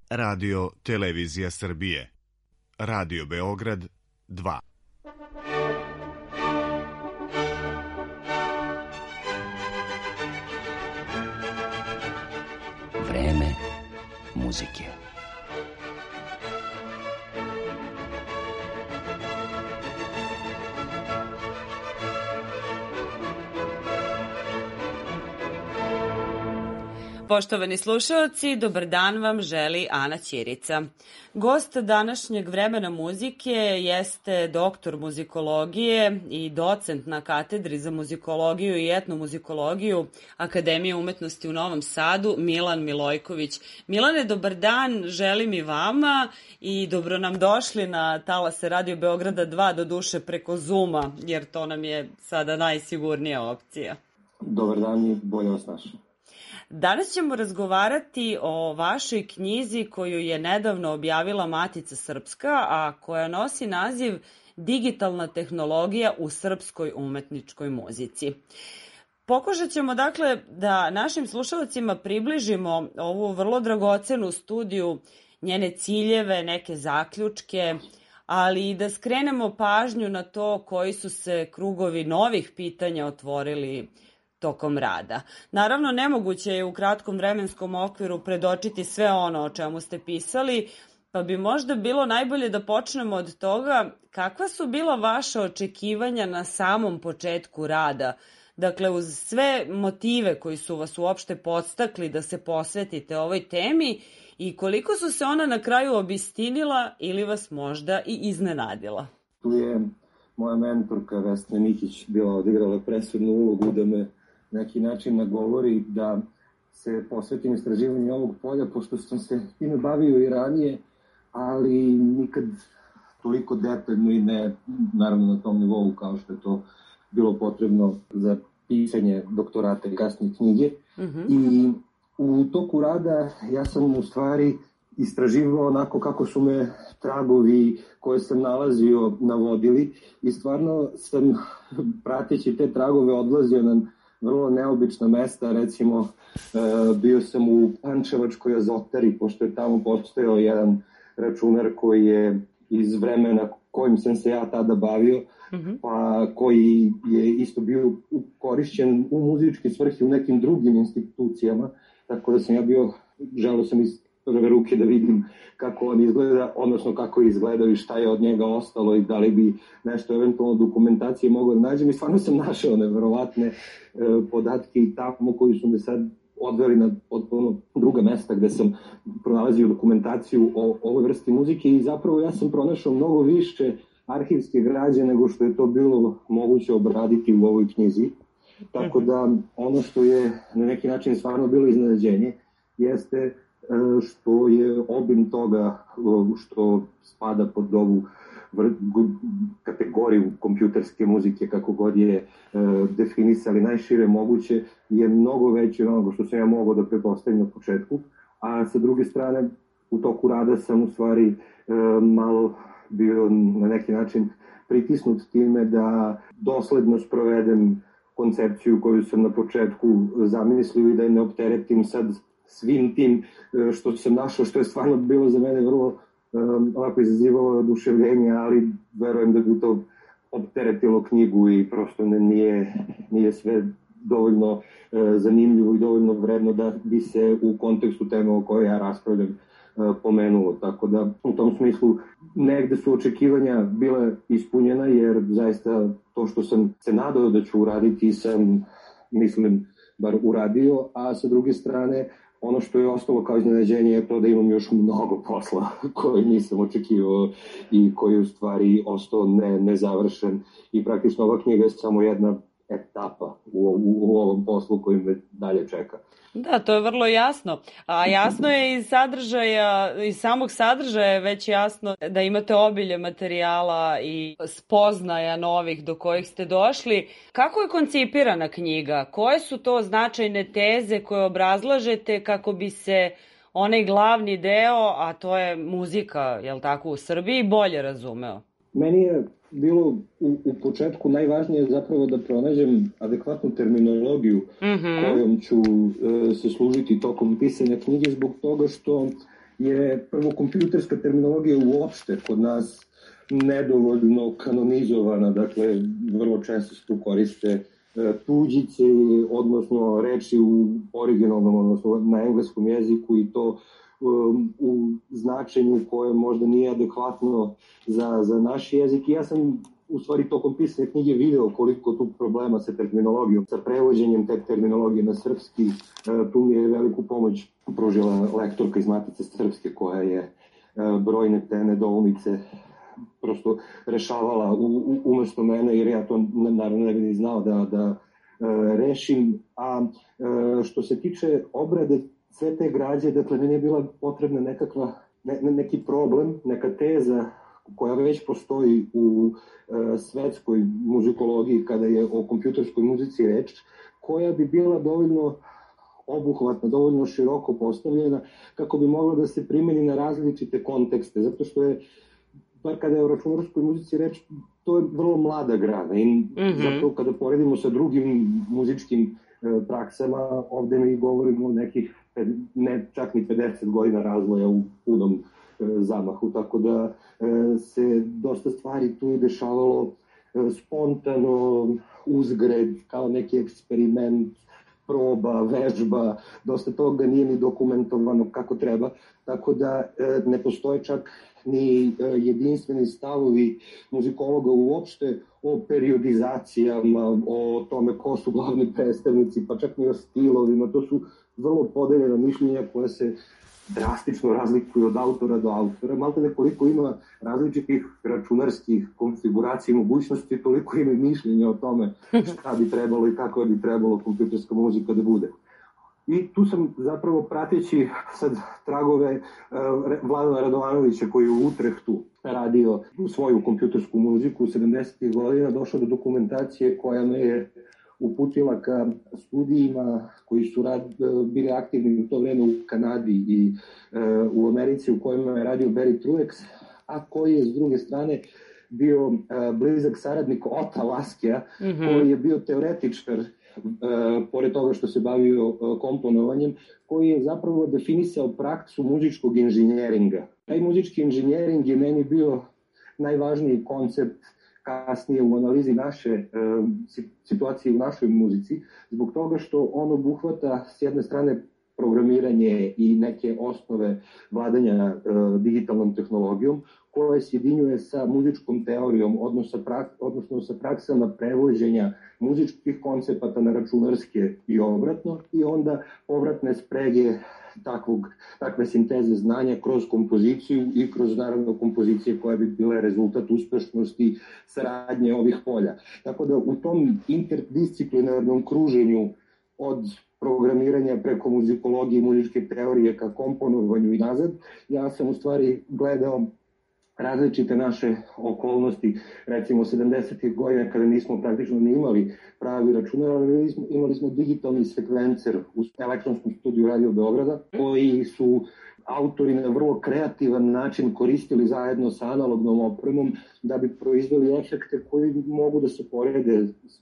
Radio Televizija Srbije. Radio Beograd 2. Vreme muzike. Poštovani slušaoci, dobar dan vam želi Ana Ćirica. Gost današnjeg vremena muzike jeste doktor muzikologije i docent na katedri za muzikologiju i etnomuzikologiju Akademije umetnosti u Novom Sadu, Milan Milojković. Milane, dobar dan, želim i vama i dobro nam došli na talase Radio Beograda 2, do duše preko Zooma, jer to nam je sada najsigurnija opcija. Dobar dan i bolje vas našao. Danas ćemo razgovarati o vašoj knjizi koju je nedavno objavila Matica Srpska, a koja nosi naziv Digitalna tehnologija u srpskoj umetničkoj muzici. Pokušat ćemo dakle da našim slušalcima približimo ovu vrlo dragocenu studiju, njene ciljeve, neke zaključke, ali i da skrenemo pažnju na to koji su se krugovi novih pitanja otvorili tokom rada. Naravno, nemoguće je u kratkom vremenskom okviru predočiti sve ono o čemu ste pisali, pa bi možda bilo najbolje da počnemo od toga kakva su bila vaša očekivanja na samom početku rada. Dakle, uz sve motive koji su vas uopšte podstakli da se posvetite ovoj temi i koliko su se ona na kraju obistinila ili vas možda i iznenadila. Tu je moja mentorka Vesna Mikić bila odigrala presudnu ulogu da me neki način nagovori da se posvetim istraživanju ovog polja, pošto sam se time bavio i ranije, ali nikad toliko detaljno i ne, naravno na tom nivou kao što je to bilo potrebno za pisanje doktorata i kasnije knjige. I u toku rada ja sam u stvari istraživao onako kako su me tragovi koje sam nalazio navodili i stvarno sam prateći te tragove odlazio na vrlo neobična mesta, recimo bio sam u Pančevačkoj Azotari, pošto je tamo postojao jedan računar koji je iz vremena kojim sam se ja tada bavio, pa koji je isto bio korišćen u muzičke svrhe u nekim drugim institucijama, tako da sam ja bio, želeo sam iz prve ruke da vidim kako on izgleda, odnosno kako je izgledao i šta je od njega ostalo i da li bi nešto eventualno dokumentacije mogao da nađem. I stvarno sam našao neverovatne podatke i tamo koji su me sad odveli na potpuno druga mesta gde sam pronalazio dokumentaciju o ovoj vrsti muzike i zapravo ja sam pronašao mnogo više arhivske građe nego što je to bilo moguće obraditi u ovoj knjizi. Tako da ono što je na neki način stvarno bilo iznenađenje jeste što je obim toga što spada pod ovu kategoriju kompjuterske muzike, kako god je definisali najšire moguće, je mnogo veći od onoga što sam ja mogao da pretpostavim na početku. A sa druge strane, u toku rada sam u stvari malo bio na neki način pritisnut time da dosledno sprovedem koncepciju koju sam na početku zamislio i da je ne opteretim sad svim tim što sam našao, što je stvarno bilo za mene vrlo ovako izazivalo oduševljenje, ali verujem da bi to opteretilo knjigu i prosto nije sve dovoljno zanimljivo i dovoljno vredno da bi se u kontekstu teme o kojoj ja raspravljam pomenulo. Tako da u tom smislu negde su očekivanja bile ispunjena, jer zaista to što sam se nadao da ću uraditi sam, mislim, bar uradio, a sa druge strane ono što je ostalo kao iznenađenje je to da imam još mnogo posla koje nisam očekivao i koji je u stvari ostao nezavršen i praktično ova knjiga je samo jedna etapa u ovom poslu koji me dalje čeka. Da, to je vrlo jasno. A jasno je iz samog sadržaja je već jasno da imate obilje materijala i spoznaja novih do kojih ste došli. Kako je koncipirana knjiga? Koje su to značajne teze koje obrazlažete kako bi se onaj glavni deo, a to je muzika, jel tako, u Srbiji, bolje razumeo? Meni je bilo u početku najvažnije zapravo da pronađem adekvatnu terminologiju kojom ću se služiti tokom pisanja knjige, zbog toga što je prvo kompjuterska terminologija uopšte kod nas nedovoljno kanonizovana, dakle vrlo često se tu koriste tuđice, odnosno reči u originalnom, odnosno na engleskom jeziku i to u značenju koje možda nije adekvatno za naš jezik. I ja sam u stvari tokom pisane knjige video koliko tu problema sa terminologijom, sa prevođenjem te terminologije na srpski. Tu mi je veliku pomoć pružila lektorka iz Matice srpske koja je brojne te nedoumice prosto rešavala umesto mene, jer ja to naravno ne bih ni znao da rešim. A što se tiče obrade sve te građe, dakle meni je bila potrebna neki problem, neka teza koja već postoji u svetskoj muzikologiji kada je o kompjuterskoj muzici reč, koja bi bila dovoljno obuhvatna, dovoljno široko postavljena kako bi mogla da se primeni na različite kontekste, zato što je, bar kada je o računarskoj muzici reč, to je vrlo mlada grana i zato kada poredimo sa drugim muzičkim praksama, ovde mi govorimo o nekih ne čak ni 50 godina razvoja u punom zamahu, tako da se dosta stvari tu dešavalo spontano, uzgred, kao neki eksperiment, proba, vežba, dosta toga nije ni dokumentovano kako treba, tako da ne postoje čak ni jedinstveni stavovi muzikologa uopšte o periodizacijama, o tome ko su glavni predstavnici, pa čak ni o stilovima. To su vrlo podeljena mišljenja koja se drastično razlikuju od autora do autora. Malko nekoliko ima različitih računarskih konfiguracija i mogućnosti, toliko ima mišljenja o tome šta bi trebalo i kako bi trebalo kompjuterska muzika da bude. I tu sam zapravo prateći sad tragove Vladana Radovanovića koji je u Utrehtu radio svoju kompjutersku muziku u 70. godina, došao do dokumentacije koja me je uputila ka studijima koji su bili aktivni u to vreme u Kanadi i u Americi, u kojima je radio Barry Truex, a koji je s druge strane bio blizak saradnik Ota Laskija, koji je bio teoretičar, pored toga što se bavio komponovanjem, koji je zapravo definisao praksu muzičkog inženjeringa. Taj muzički inženjering je meni bio najvažniji koncept kasnije u analizi naše situacije u našoj muzici, zbog toga što on obuhvata s jedne strane programiranje i neke osnove vladanja digitalnom tehnologijom, koje se jedinjuje sa muzičkom teorijom, odnosno sa praksama prevođenja muzičkih koncepata na računarske i obratno, i onda povratne sprege takve sinteze znanja kroz kompoziciju i kroz naravno kompozicije koje bi bile rezultat uspešnosti saradnje ovih polja. Tako da u tom interdisciplinarnom kruženju od programiranja preko muzikologije i muzičke teorije ka komponovanju i nazad, ja sam u stvari gledao različite naše okolnosti, recimo 70. godina kada nismo praktično ni imali pravi računar, ali imali smo digitalni sekvencer u elektronskom studiju Radio Beograda, koji su autori na vrlo kreativan način koristili zajedno sa analognom opremom da bi proizveli efekte koji mogu da se porede s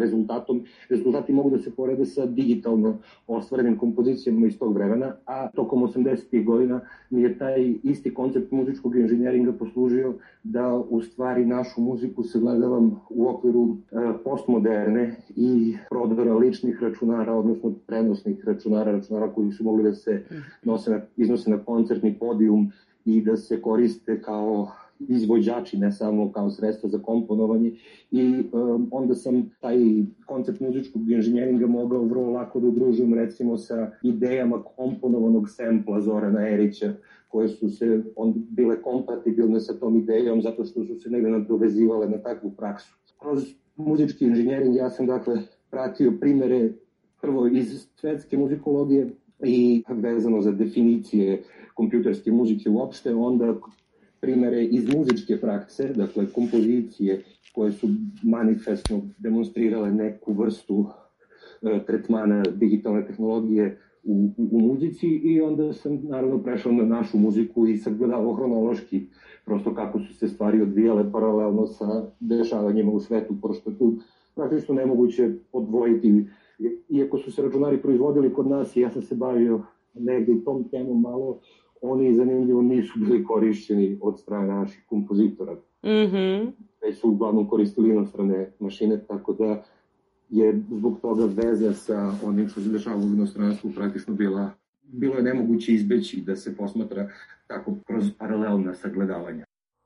rezultati mogu da se porede sa digitalno ostvarenim kompozicijama iz tog vremena, a tokom 80. godina mi je taj isti koncept muzičkog inženjeringa poslužio da u stvari našu muziku sagledavam u okviru postmoderne i prodora ličnih računara, odnosno prenosnih računara koji su mogli da se iznose na koncertni podijum i da se koriste kao izvođači, ne samo kao sredstvo za komponovanje, i onda sam taj koncept muzičkog inženjeringa mogao vrlo lako da udružujem recimo sa idejama komponovanog sempla Zorana Erića, koje su se bile kompatibilne sa tom idejom zato što su se negde nadovezivale na takvu praksu. Kroz muzički inženjering ja sam dakle pratio primere prvo iz svetske muzikologije i vezano za definicije kompjuterske muzike uopšte, onda primere iz muzičke prakse, dakle kompozicije koje su manifestno demonstrirale neku vrstu tretmana digitalne tehnologije u muzici, i onda sam naravno prešao na našu muziku i sagledao hronološki prosto kako su se stvari odvijale paralelno sa dešavanjima u svetu, pošto tu praktično nemoguće odvojiti. Iako su se računari proizvodili kod nas i ja sam se bavio negde tom temom malo oni zanimljivo nisu bili korišćeni od strane naših kompozitora. Već su uglavnom koristili inostrane mašine, tako da je zbog toga veza sa onim što se dešava u inostranstvu praktično bilo je nemoguće izbeći da se posmatra tako kroz paralelna sagledavanja.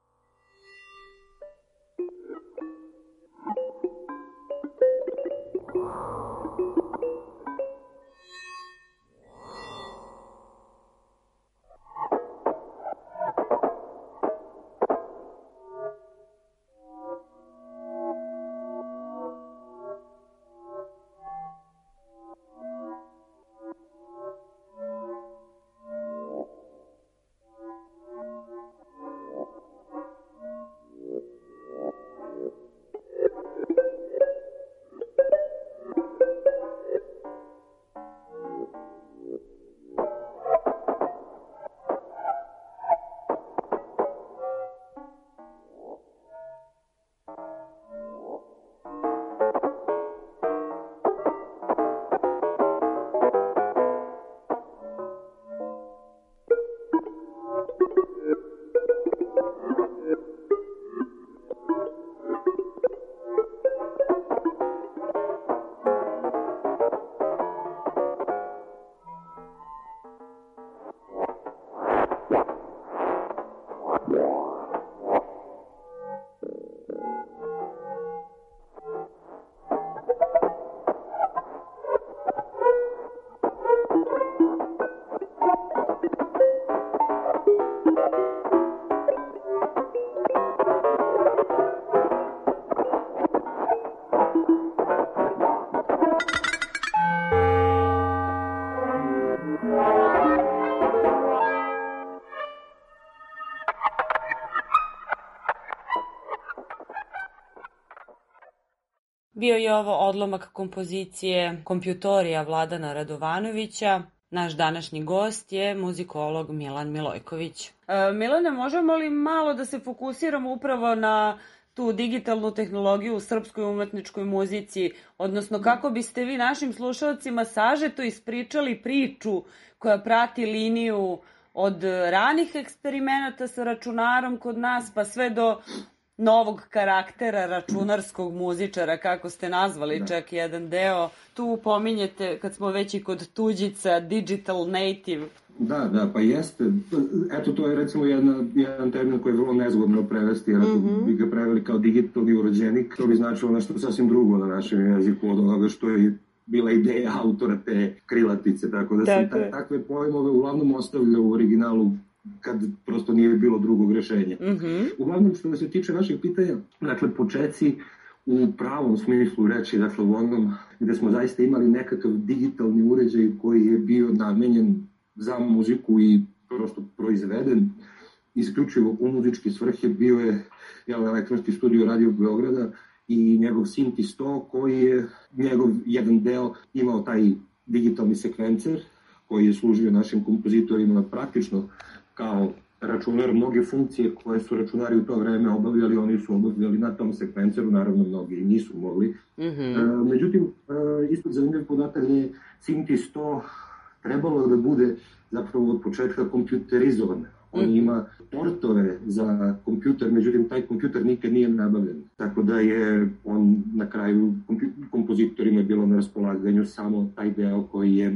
Bio je ovo odlomak kompozicije Kompjutorija Vladana Radovanovića. Naš današnji gost je muzikolog Milan Milojković. Milane, možemo li malo da se fokusiramo upravo na tu digitalnu tehnologiju u srpskoj umetničkoj muzici, odnosno kako biste vi našim slušalcima sažeto ispričali priču koja prati liniju od ranih eksperimenata sa računarom kod nas pa sve do novog karaktera računarskog muzičara, kako ste nazvali čak jedan deo. Tu pominjete, kad smo već i kod tuđica, digital native. Da, pa jeste. Eto, to je recimo jedan termin koji je vrlo nezgodno prevesti, jer ako bi ga preveli kao digitalni urođenik, to bi značilo nešto sasvim drugo na našem jeziku od onoga što je bila ideja autora te krilatice, tako da sam takve pojmove uglavnom ostavlja u originalu kad prosto nije bilo drugog rešenja. Uglavnom, što se tiče vašeg pitanja, dakle, počeci u pravom smislu reči, dakle, u onom gde smo zaista imali nekakav digitalni uređaj koji je bio namenjen za muziku i prosto proizveden isključivo u muzičke svrhe, bio je elektronski studio Radio Beograda i njegov Synthi 100, koji je njegov jedan deo imao taj digitalni sekvencer koji je služio našim kompozitorima praktično kao računar. Mnoge funkcije koje su računari u to vreme obavljali, oni su obavljali na tom sekvenceru, naravno mnogi i nisu mogli. Međutim, isto zanimljiv podatak je Synthi 100 trebalo da bude zapravo od početka kompjuterizovan. On ima portove za kompjuter, međutim taj kompjuter nikad nije nabavljen. Tako da je on na kraju kompozitorima je bilo na raspolaganju samo taj deo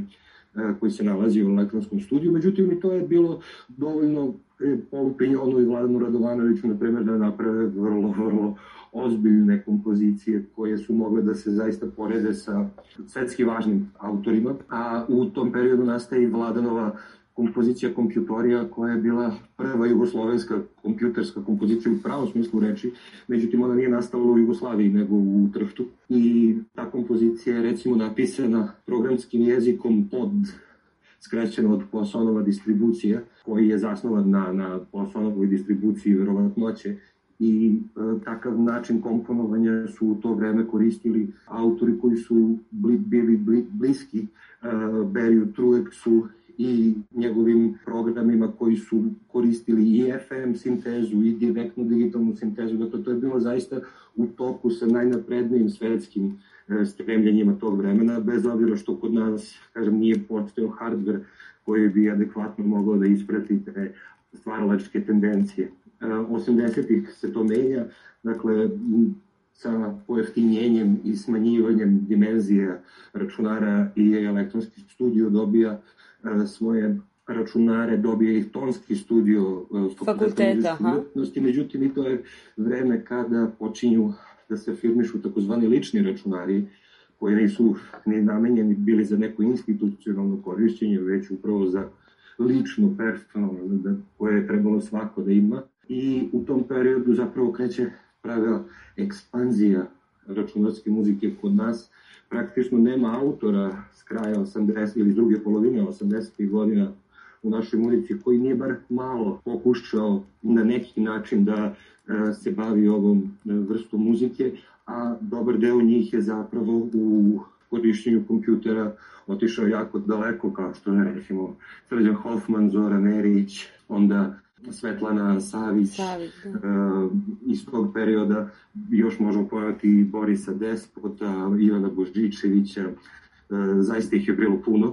koji se nalazi u elektronskom studiju. Međutim, i to je bilo dovoljno Polu Pinjonu i Vladanu Radovanoviću, na primjer, da naprave vrlo ozbiljne kompozicije koje su mogle da se zaista porede sa svetski važnim autorima. A u tom periodu nastaje i Vladanova kompozicija Kompjutorija, koja je bila prva jugoslovenska kompjuterska kompozicija u pravom smislu reči, međutim ona nije nastala u Jugoslaviji nego u Trhtu. I ta kompozicija je recimo napisana programskim jezikom POD, skraćeno od Poissonova distribucija, koji je zasnovan na Poissonovoj distribuciji verovatnoće. I takav način komponovanja su u to vreme koristili autori koji su bili bliski Barryu Truexu i njegovim programima koji su koristili i FM sintezu i direktnu digitalnu sintezu. Dakle, to je bilo zaista u toku sa najnaprednijim svetskim stremljenjima tog vremena, bez obzira što kod nas, kažem, nije postojao hardware koji bi adekvatno mogao da isprati te stvaralačke tendencije. 80-ih se to menja, dakle, sa pojeftinjenjem i smanjivanjem dimenzija računara i elektronski studio dobija svoje računare, dobije i tonski studio fakulteta. Međutim, i to je vreme kada počinju da se firmišu takozvani lični računari, koji nisu ni namenjeni bili za neko institucionalno korišćenje, već upravo za lično, personalno, koje je trebalo svako da ima. I u tom periodu zapravo kreće prava ekspanzija računarske muzike kod nas. Praktično nema autora s kraja 80 ili druge polovine 80. godina u našoj muzici koji nije bar malo pokušao na neki način da se bavi ovom vrstom muzike, a dobar deo njih je zapravo u korišćenju kompjutera otišao jako daleko, kao što je recimo Srđan Hoffman, Zoran Erić, onda Svetlana Savić, iz tog perioda još možemo pojaviti Borisa Despota, Ivana Boždičevića, zaista ih je bilo puno.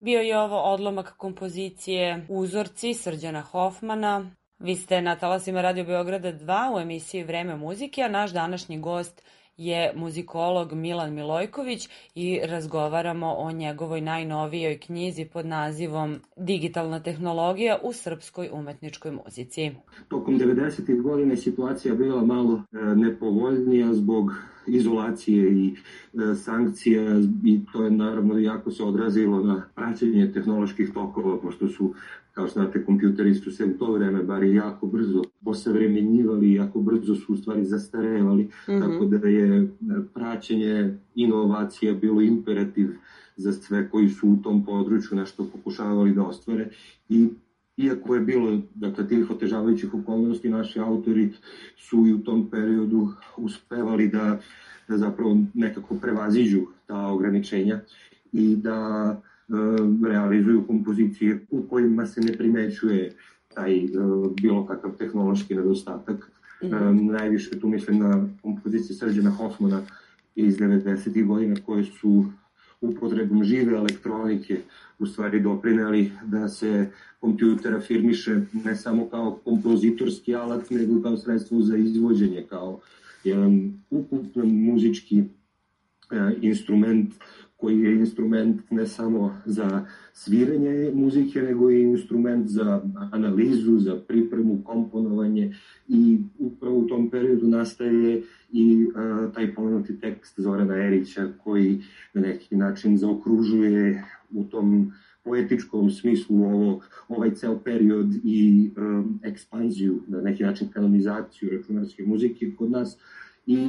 Bio je ovo odlomak kompozicije Uzorci Srđana Hofmana. Vi ste na talasima Radio Beograda 2 u emisiji Vreme muzike, a naš današnji gost je muzikolog Milan Milojković i razgovaramo o njegovoj najnovijoj knjizi pod nazivom Digitalna tehnologija u srpskoj umetničkoj muzici. Tokom 90. godina situacija bila malo nepovoljnija zbog izolacije i sankcija i to je naravno jako se odrazilo na praćenje tehnoloških tokova, pošto su, kao što znate, kompjuteri su se u to vreme bar jako brzo posavremenjivali, jako brzo su u stvari zastarevali, tako da je praćenje inovacija bilo imperativ za sve koji su u tom području nešto pokušavali da ostvare i iako je bilo, dakle, tih otežavajućih okolnosti, naši autori su i u tom periodu uspevali da zapravo nekako prevaziđu ta ograničenja i da realizuju kompozicije u kojima se ne primećuje taj bilo kakav tehnološki nedostatak. Najviše tu mislim na kompozicije Srđana Hofmana iz 90. godina koje su upotrebom žive elektronike u stvari doprineli da se kompjuter afirmiše ne samo kao kompozitorski alat, nego kao sredstvo za izvođenje, kao jedan ukupan muzički instrument koji je instrument ne samo za sviranje muzike, nego i instrument za analizu, za pripremu, komponovanje i upravo u tom periodu nastaje i taj pomenuti tekst Zorana Erića koji na neki način zaokružuje u tom poetičkom smislu ovaj ceo period i ekspanziju, na neki način kanonizaciju računarske muzike kod nas. I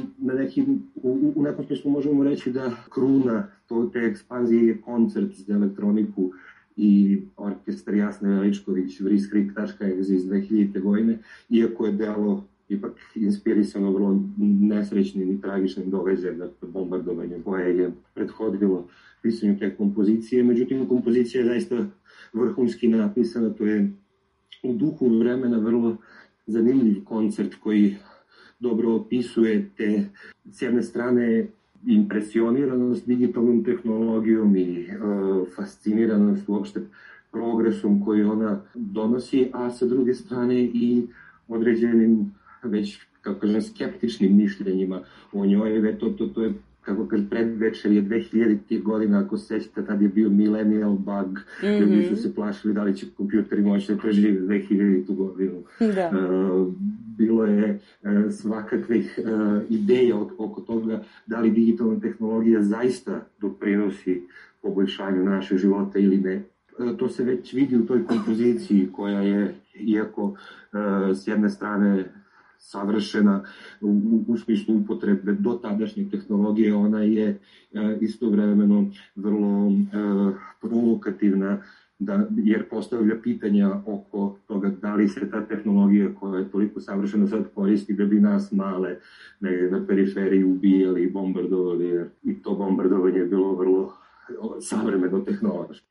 u nekom smislu možemo reći da kruna te ekspanzije je koncert za elektroniku i orkestar Jasne Veličković Vriskrik.exe iz 2000. godine, iako je delo ipak inspirisano vrlo nesrećnim i tragičnim događajem, dakle bombardovanjem koje je prethodilo pisanju te kompozicije. Međutim, kompozicija je zaista vrhunski napisana, to je u duhu vremena vrlo zanimljiv koncert koji dobro opisuje te, s jedne strane, impresioniranost digitalnom tehnologijom i fasciniranost uopšte progresom koji ona donosi, a sa druge strane i određenim već, kako kažem, skeptičnim mišljenjima o njoj. To je, kako kažem, predvečerje 2000. godina, ako se sećate, tad je bio millennial bug, ljudi su se plašili da li će kompjuteri moći da prežive 2000. godinu. Da. Bilo je svakakvih ideja oko toga da li digitalna tehnologija zaista doprinosi poboljšanju našeg života ili ne. To se već vidi u toj kompoziciji koja je, iako s jedne strane savršena u smislu upotrebe do tadašnje tehnologije, ona je istovremeno vrlo provokativna, jer postavlja pitanja oko toga da li se ta tehnologija koja je toliko savršena sad koristi da bi nas male na periferiji ubijali i bombardovali, jer i to bombardovanje je bilo vrlo savremeno tehnološki.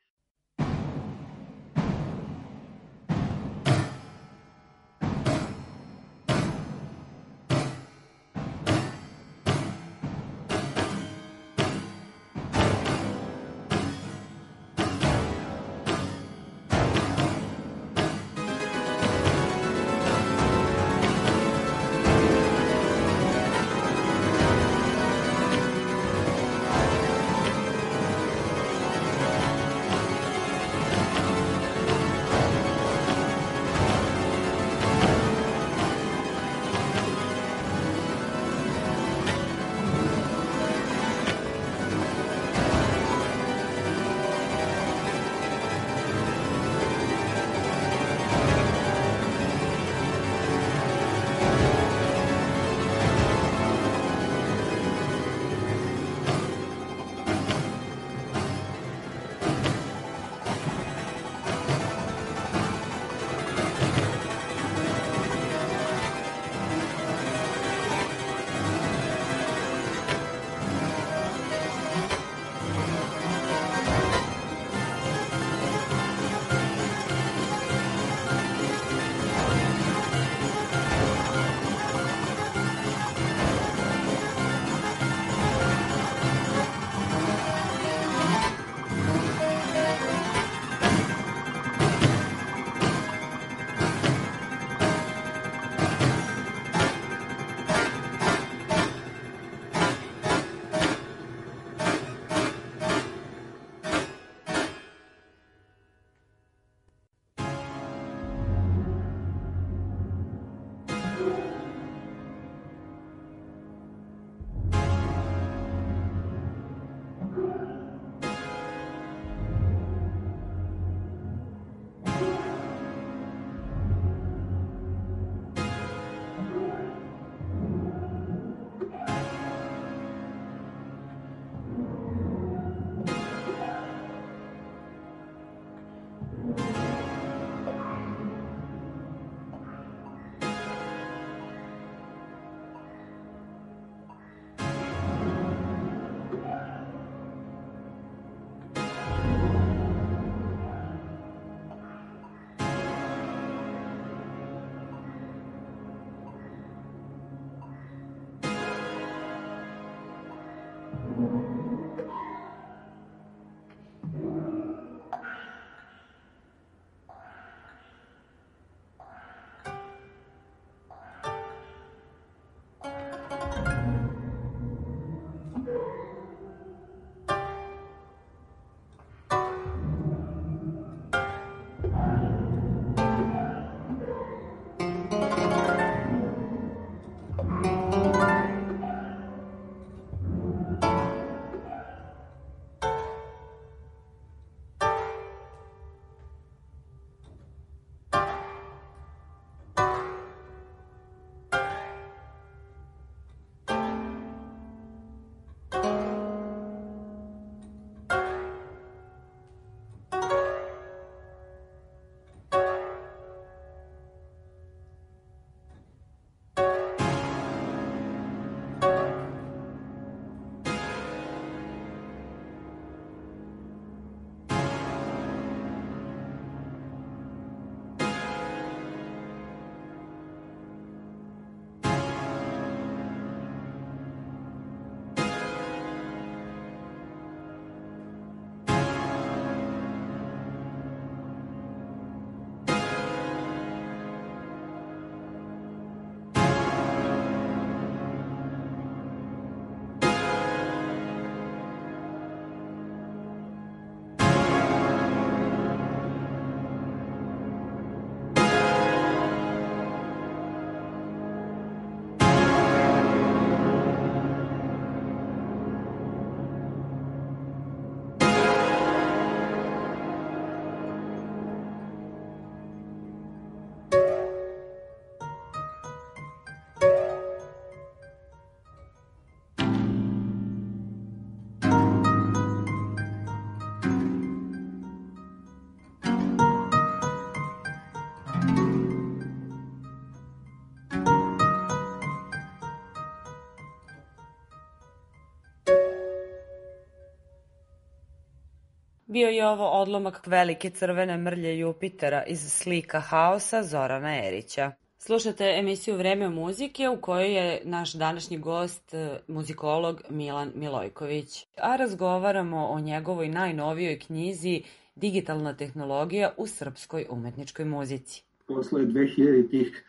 Bio je ovo odlomak velike crvene mrlje Jupitera iz slika haosa Zorana Erića. Slušate emisiju Vreme muzike u kojoj je naš današnji gost muzikolog Milan Milojković, a razgovaramo o njegovoj najnovijoj knjizi Digitalna tehnologija u srpskoj umetničkoj muzici. Posle 2000-ih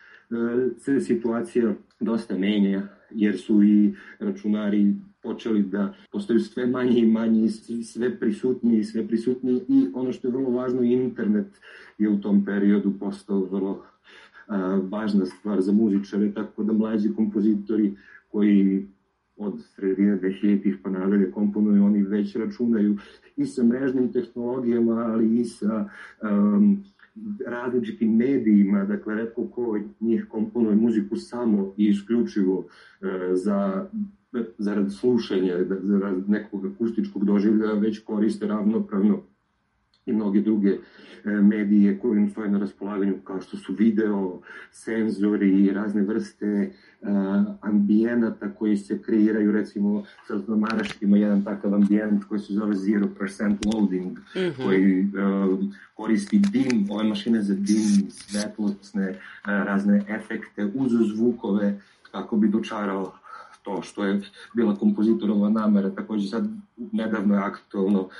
se situacija dosta menja, jer su i računari počeli da postaju sve manji i manji, sve prisutniji i ono što je vrlo važno, internet je u tom periodu postao vrlo važna stvar za muzičare, tako da mlađi kompozitori koji od sredine 2000-ih pa nadalje komponuju, oni već računaju i sa mrežnim tehnologijama, ali i sa različitim medijima, dakle retko ko njih komponuje muziku samo i isključivo zarad slušanja, zarad nekog akustičkog doživljaja, već koriste ravnopravno i mnoge druge medije koje im stoje na raspolaganju, kao što su video, senzori i razne vrste ambijenata koji se kreiraju. Recimo, sad na Maraš ima jedan takav ambijent koji se zove 0% loading, koji koristi dim, ove mašine za dim, svetlosne, razne efekte, uz zvukove, kako bi dočarao to što je bila kompozitorova namera. Takođe sad nedavno je aktualno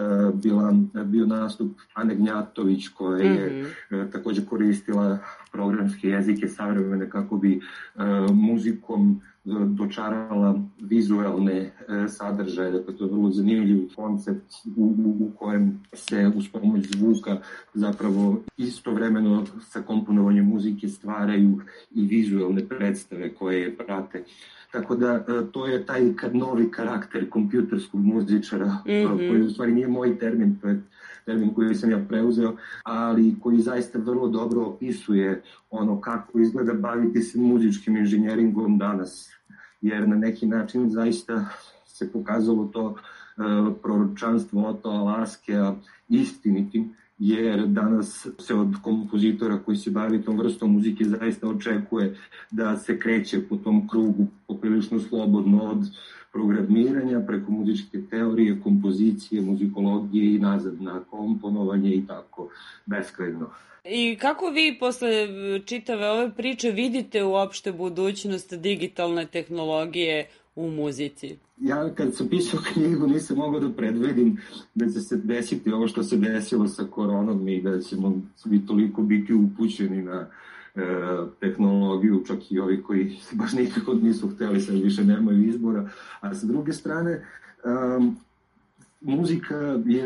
bio nastup Ane Gnjatović, koja je takođe koristila programske jezike savremene kako bi muzikom dočarala vizuelne sadržaje. Dakle, to je vrlo zanimljiv koncept u kojem se uz pomoć zvuka zapravo istovremeno sa komponovanjem muzike stvaraju i vizuelne predstave koje je prate. Tako da to je taj novi karakter kompjuterskog muzičara, koji u stvari nije moj termin, to je termin koji sam ja preuzeo, ali koji zaista vrlo dobro opisuje ono kako izgleda baviti se muzičkim inženjeringom danas. Jer na neki način zaista se pokazalo to proročanstvo Otoa Laskea istinitim, jer danas se od kompozitora koji se bavi tom vrstom muzike zaista očekuje da se kreće po tom krugu poprilično slobodno od programiranja preko muzičke teorije, kompozicije, muzikologije i nazad na komponovanje i tako beskrajno. I kako vi posle čitave ove priče vidite uopšte budućnost digitalne tehnologije u muzici? Ja kad sam pisao knjigu nisam mogao da predvidim da će se desiti ovo što se desilo sa koronom i da ćemo svi toliko biti upućeni na tehnologiju, čak i ovi koji baš nikako nisu hteli, sad više nemaju izbora. A sa druge strane, muzika je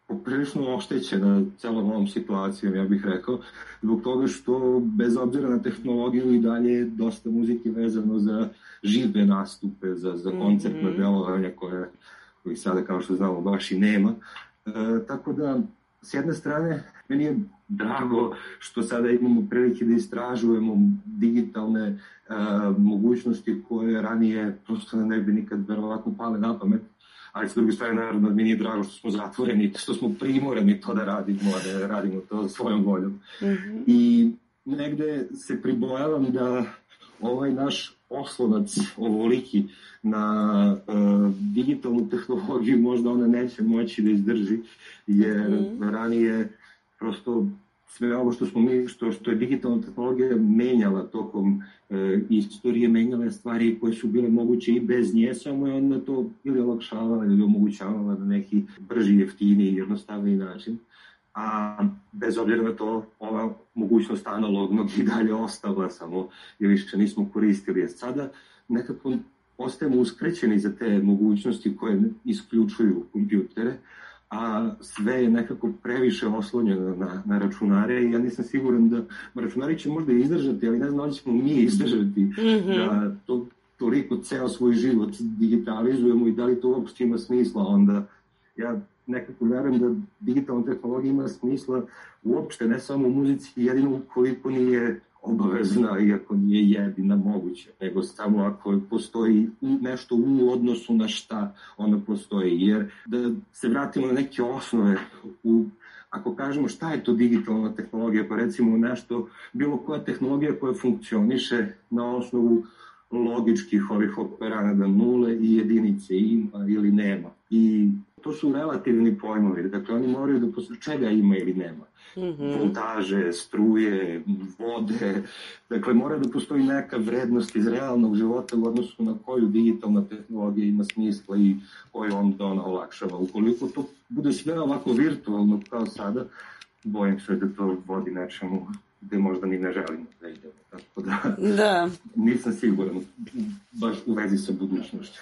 poprilično oštećena celom ovom situacijom, ja bih rekao, zbog toga što bez obzira na tehnologiju i dalje je dosta muzike vezano za žive nastupe, za koncertna delovanja koji sada, kao što znamo, baš i nema. Tako da, s jedne strane, meni je drago što sada imamo prilike da istražujemo digitalne mogućnosti koje ranije prosto ne bi nikad verovatno pale na pamet, ali s druge strane, naravno, mi nije drago što smo zatvoreni, što smo primorani to da radimo, a da radimo to svojom voljom. I negde se pribojavam da ovaj naš oslonac ovoliki na digitalnu tehnologiju možda ona neće moći da izdrži, jer ranije prosto sve ovo što smo mi, što je digitalna tehnologija menjala tokom istorije, menjala stvari koje su bile moguće i bez nje, samo je onda to ili olakšavala ili omogućavala na neki brži, jeftiniji, jednostavniji način. A bez obzira na to, ova mogućnost analognog i dalje ostala, samo je više nismo koristili. Sada nekako ostajemo uskrećeni za te mogućnosti koje isključuju kompjutere, a sve je nekako previše oslonjeno na računare i ja nisam siguran da računari će možda izdržati, ali ne znam da ćemo mi izdržati da to toliko ceo svoj život digitalizujemo i da li to uopšte ima smisla. Onda ja nekako verujem da digitalna tehnologija ima smisla uopšte, ne samo u muzici, jedino ukoliko nije obavezna, iako nije jedina moguća, nego samo ako postoji nešto u odnosu na šta ona postoji. Jer da se vratimo na neke osnove, ako kažemo šta je to digitalna tehnologija, pa recimo nešto, bilo koja tehnologija koja funkcioniše na osnovu logičkih ovih operanada, nule i jedinice, ima ili nema. I to su relativni pojmovi, dakle oni moraju da posle čega ima ili nema. Voltaže, struje, vode, dakle mora da postoji neka vrednost iz realnog života u odnosu na koju digitalna tehnologija ima smisla i koju onda ona olakšava. Ukoliko to bude sve ovako virtualno kao sada, bojim se da to vodi nečemu gde možda ni ne želimo da idemo. Tako da nisam siguran baš u vezi sa budućnošću.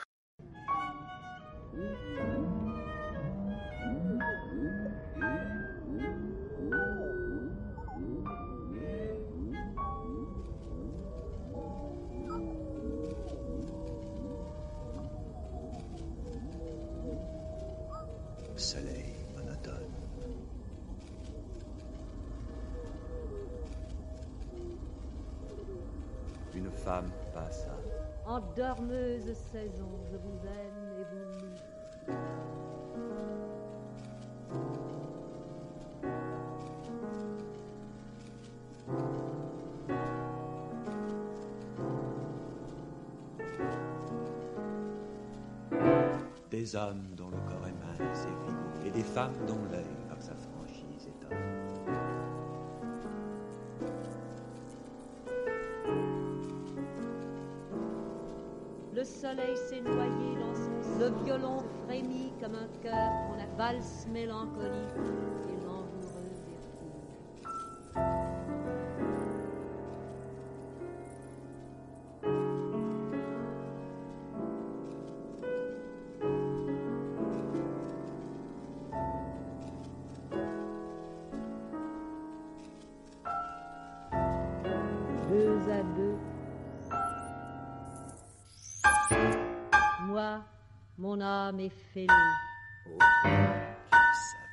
Soleil monotone. Une femme passa. En dormeuse saison, je vous aime et vous loue. Des hommes dont le corps est mince et vigoureux, et des femmes dont l'œil, par sa franchise, étonne. Le soleil s'est noyé dans son... Le violon frémit comme un cœur qu'on a valse mélancolique et langoureux vertige. Deux à deux. Moi, mon âme est fêlée. Oh, je le savais.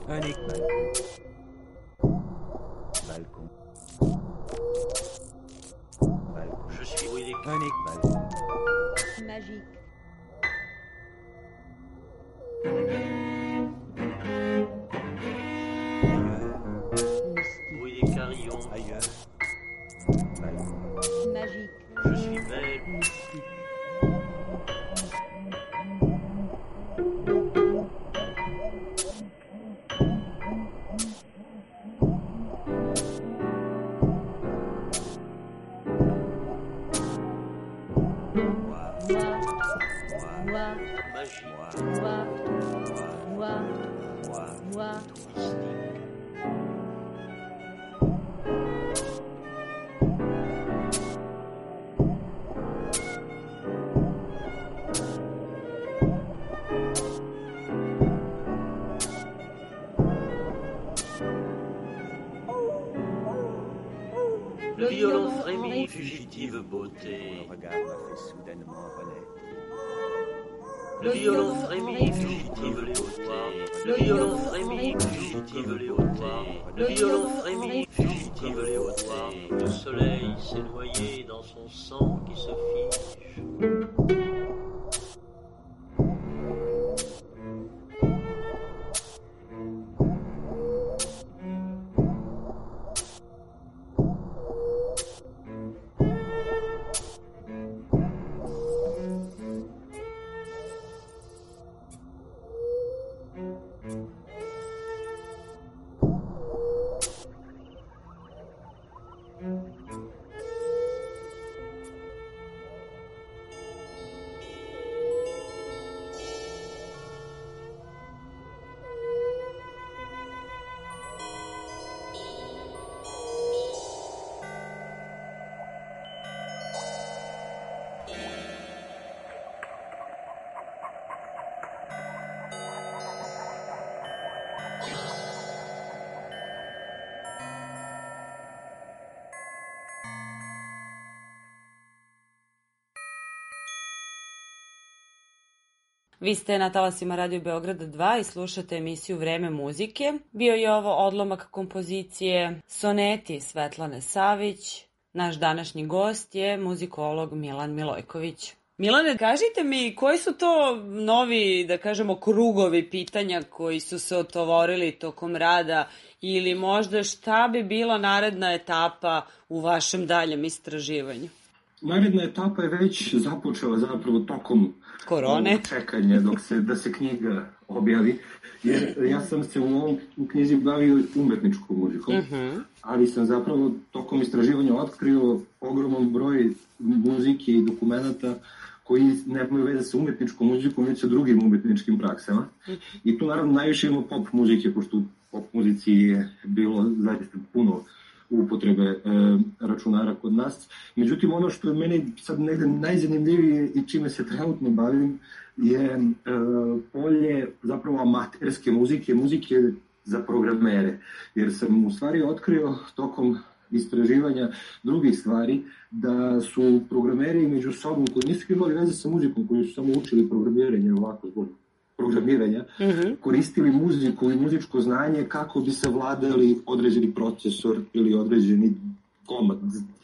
Un éclat. Balcon. Balcon. Je suis oui, un éclat. Magique. Oui, des carillons. Ailleurs. Balcon. Magique. Je suis belle. Mystique. Le violon frémit, fugitive beauté. Mon regard m'a fait soudainement renaître. Le violon frémit, fugitive beauté. Le violon frémit, fugitive beauté. Le violon frémit, fugitive beauté. Le soleil s'est noyé dans son sang qui se fige. Vi ste na talasima Radio Beograda 2 i slušate emisiju Vreme muzike. Bio je ovo odlomak kompozicije Soneti Svetlane Savić. Naš današnji gost je muzikolog Milan Milojković. Milane, kažite mi koji su to novi, da kažemo, krugovi pitanja koji su se otvorili tokom rada ili možda šta bi bila naredna etapa u vašem daljem istraživanju? Naredna etapa je već započela zapravo tokom korone čekanja da se knjiga objavi, jer ja sam se u knjizi bavio umetničkom muzikom, ali sam zapravo tokom istraživanja otkrio ogroman broj muzike i dokumenata koji nemaju veze sa umetničkom muzikom, već sa drugim umetničkim praksama. I tu naravno najviše imamo pop muzike, pošto u pop muzici je bilo zaista puno upotrebe računara kod nas. Međutim, ono što je meni sad negde najzanimljivije i čime se trenutno bavim je polje zapravo amaterske muzike za programere. Jer sam u stvari otkrio tokom istraživanja drugih stvari da su programeri među sobom koji nisu imali veze sa muzikom, koji su samo učili programiranje ovako zbog programiranja, koristili muziku i muzičko znanje kako bi savladali određeni procesor ili određeni komad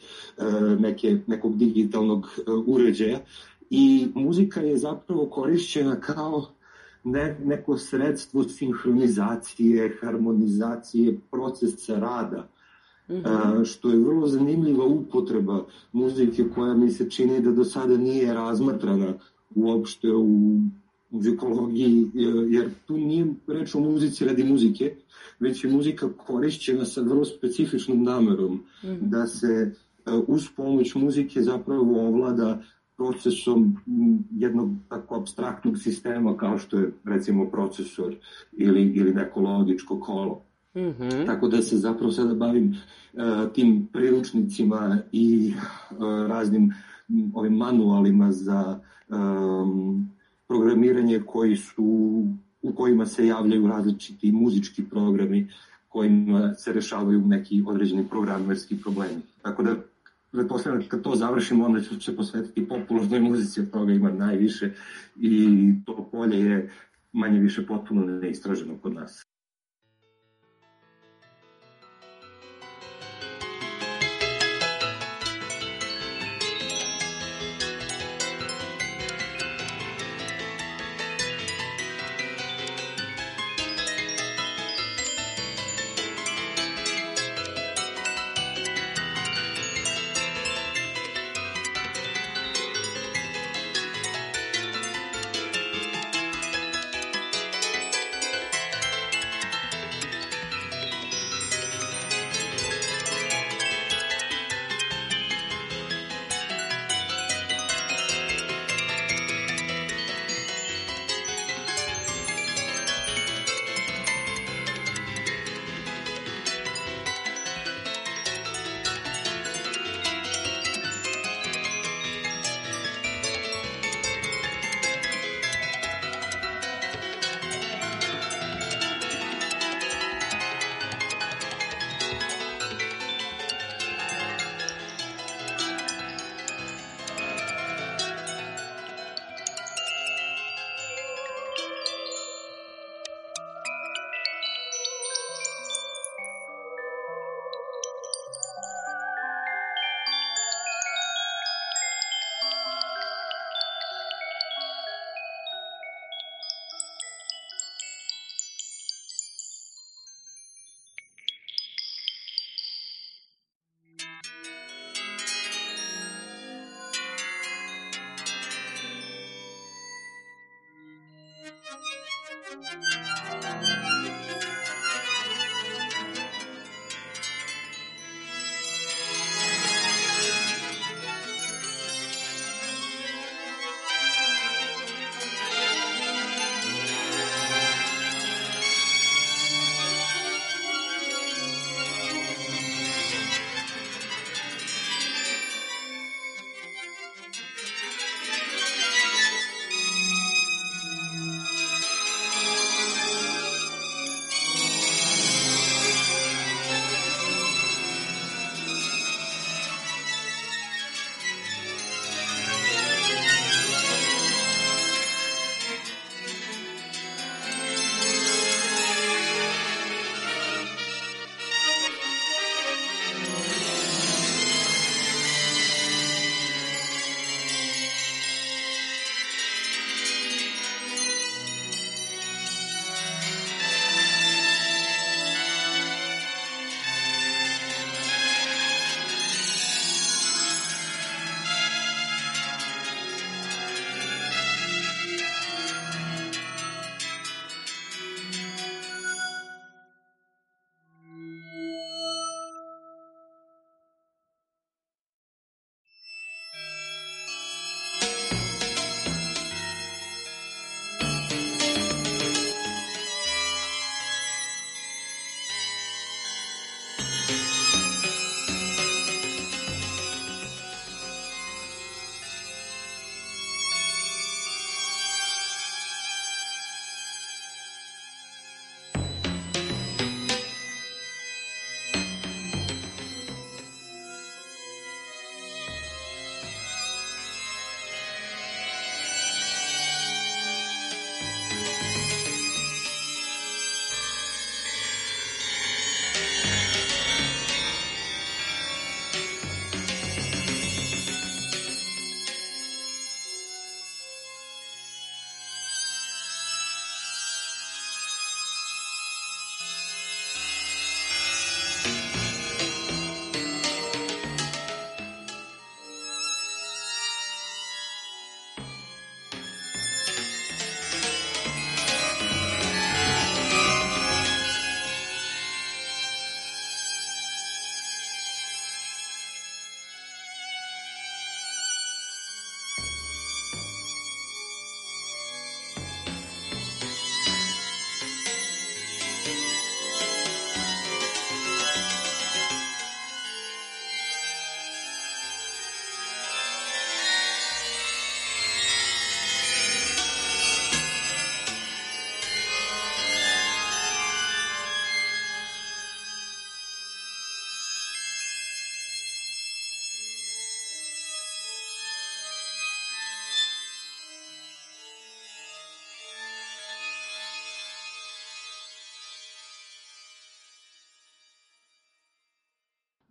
nekog digitalnog uređaja. I muzika je zapravo korišćena kao neko sredstvo sinhronizacije, harmonizacije procesa rada, što je vrlo zanimljiva upotreba muzike koja mi se čini da do sada nije razmatrana uopšte u muzikologiji, jer tu nije reč o muzici radi muzike, već je muzika korišćena sa vrlo specifičnom namerom da se uz pomoć muzike zapravo ovlada procesom jednog tako apstraktnog sistema kao što je recimo procesor ili neko logičko kolo. Tako da se zapravo sada bavim tim priručnicima i raznim ovim manualima za programiranje u kojima se javljaju različiti muzički programi kojima se rešavaju neki određeni programerski problemi. Tako da pretpostavljam kad to završimo, onda ću se posvetiti popularnoj muzici, od toga ima najviše i to polje je manje više potpuno neistraženo kod nas.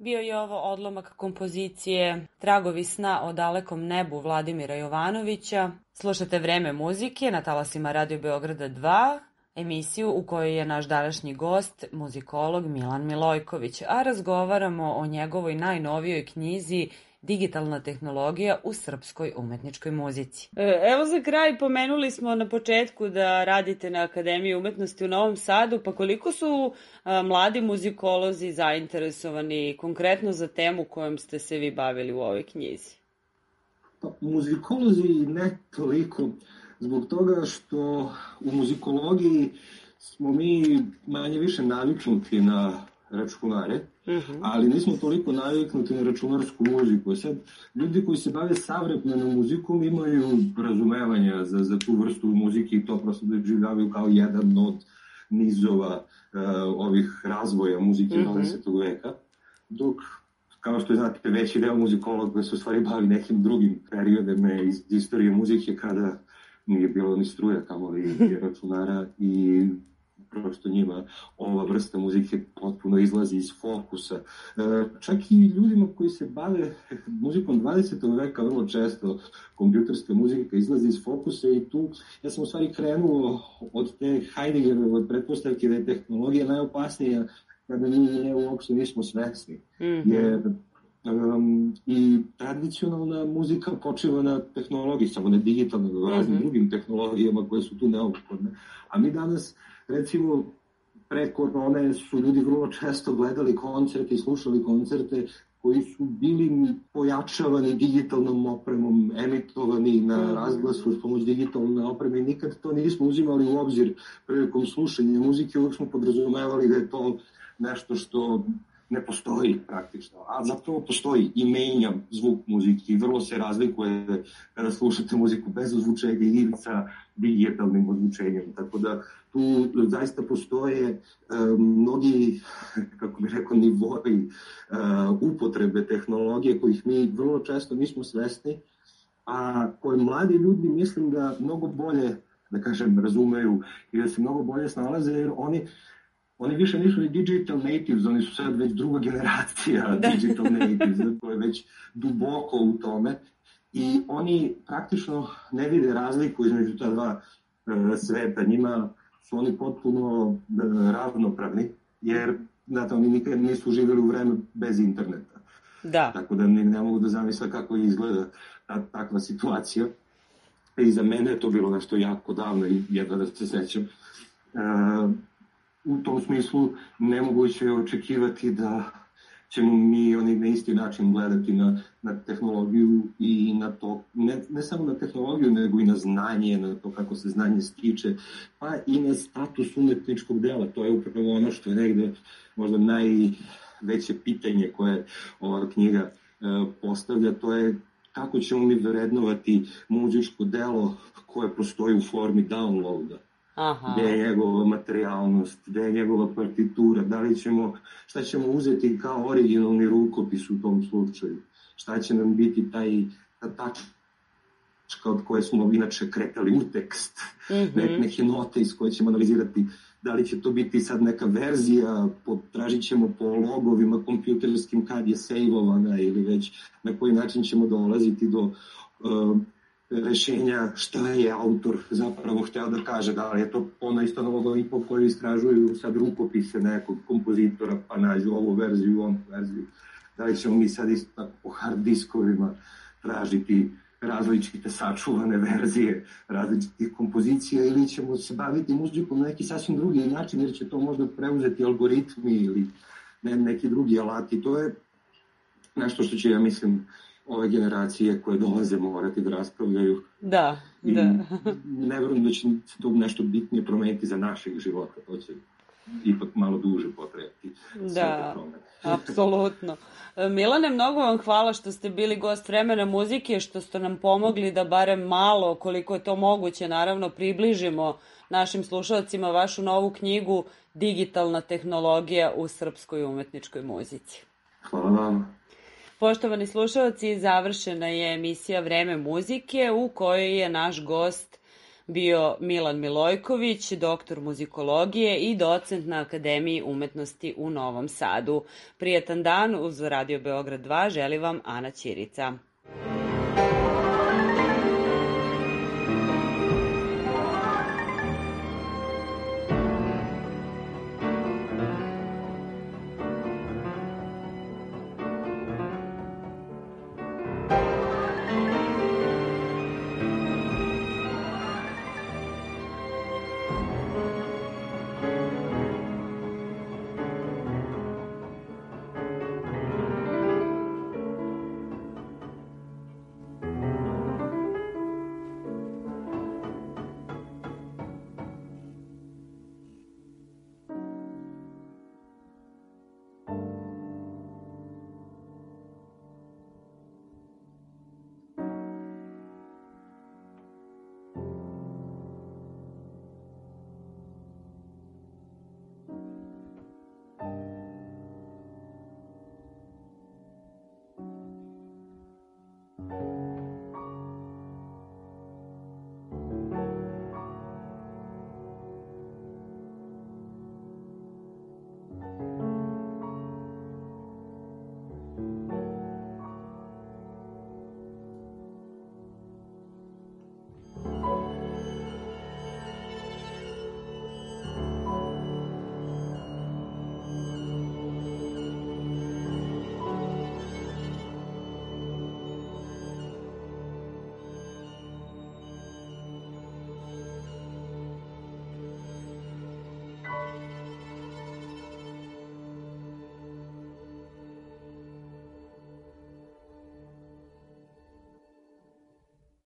Bio je ovo odlomak kompozicije Tragovi sna o dalekom nebu Vladimira Jovanovića. Slušate Vreme muzike na talasima Radio Beograda 2, emisiju u kojoj je naš današnji gost, muzikolog Milan Milojković, a razgovaramo o njegovoj najnovijoj knjizi Digitalna tehnologija u srpskoj umetničkoj muzici. Evo za kraj, pomenuli smo na početku da radite na Akademiji umetnosti u Novom Sadu, pa koliko su mladi muzikolozi zainteresovani konkretno za temu kojom ste se vi bavili u ovoj knjizi? Pa, muzikolozi ne toliko, zbog toga što u muzikologiji smo mi manje više naviknuti na računare, ali nismo toliko naviknuti na računarsku muziku. Sad, ljudi koji se bave savremenom muzikom imaju razumevanja za tu vrstu muzike i to prosto doživljavaju kao jedan od nizova ovih razvoja muzike 20. veka, dok, kao što znate, veći deo muzikologa se u stvari bavi nekim drugim periodima iz istorije muzike kada nije bilo ni struja, kamoli računara i prosto njima ova vrsta muzike potpuno izlazi iz fokusa. Čak i ljudima koji se bave muzikom 20. veka vrlo često kompjuterska muzika izlazi iz fokusa i tu ja sam u stvari krenuo od te Heideggerove pretpostavke da je tehnologija najopasnija kada mi nje uopšte nismo svesni. Jer i tradicionalna muzika počiva na tehnologiji, samo ne digitalno, nego raznim drugim tehnologijama koje su tu neophodne. A mi danas, recimo, pre korone su ljudi vrlo često gledali koncerte i slušali koncerte koji su bili pojačavani digitalnom opremom, emitovani na razglasu uz pomoć digitalne opreme i nikad to nismo uzimali u obzir prilikom slušanja muzike, uvijek smo podrazumevali da je to nešto što ne postoji praktično, a zapravo postoji i menja zvuk muzike i vrlo se razlikuje kada slušate muziku bez ozvučenja ili sa digitalnim ozvučenjem, tako da tu zaista postoje mnogi, kako bih rekao, nivoi upotrebe tehnologije kojih mi vrlo često nismo svesni, a koje mladi ljudi mislim da mnogo bolje, da kažem, razumeju i da se mnogo bolje snalaze, jer oni više nisu ni digital natives, oni su sad već druga generacija digital natives, to je već duboko u tome i oni praktično ne vide razliku između ta dva sveta. Njima su oni potpuno ravnopravni, jer znate, oni nikad nisu živjeli u vreme bez interneta. Da. Tako da ne mogu da zamisle kako izgleda takva situacija. I za mene je to bilo nešto jako davno i jedva da se sećam. U tom smislu nemoguće je očekivati da ćemo mi oni na isti način gledati na tehnologiju i na to, ne samo na tehnologiju, nego i na znanje, na to kako se znanje stiče, pa i na status umetničkog dela. To je upravo ono što je negde možda najveće pitanje koje ova knjiga postavlja, to je kako ćemo mi vrednovati muzičko delo koje postoji u formi downloada. Gde je njegova materijalnost, gde je njegova partitura, šta ćemo uzeti kao originalni rukopis u tom slučaju, šta će nam biti ta tačka od koje smo inače kretali u tekst, neke note iz koje ćemo analizirati, da li će to biti sad neka verzija, tražit ćemo po logovima kompjuterskim kad je sejvovana ili već na koji način ćemo dolaziti do rešenja šta je autor zapravo hteo da kaže, da li je to ona isto novoga i po koju istražuju sad rukopise nekog kompozitora pa nađu ovu verziju, onu verziju. Da li ćemo mi sad isto tako po hard diskovima tražiti različite sačuvane verzije različitih kompozicija ili ćemo se baviti muzikom na neki sasvim drugi način jer će to možda preuzeti algoritmi ili neki drugi alati. To je nešto što će, ja mislim, ove generacije koje dolaze morati da raspravljaju. Da. Ne verujem da će to nešto bitnije promeniti za našeg života. To će ipak malo duže potrajati. Da, apsolutno. Milane, mnogo vam hvala što ste bili gost Vremena muzike, što ste nam pomogli da barem malo, koliko je to moguće, naravno, približimo našim slušalcima vašu novu knjigu Digitalna tehnologija u srpskoj umetničkoj muzici. Hvala vam. Poštovani slušalci, završena je emisija Vreme muzike u kojoj je naš gost bio Milan Milojković, doktor muzikologije i docent na Akademiji umetnosti u Novom Sadu. Prijatan dan uz Radio Beograd 2 želi vam Ana Ćirica.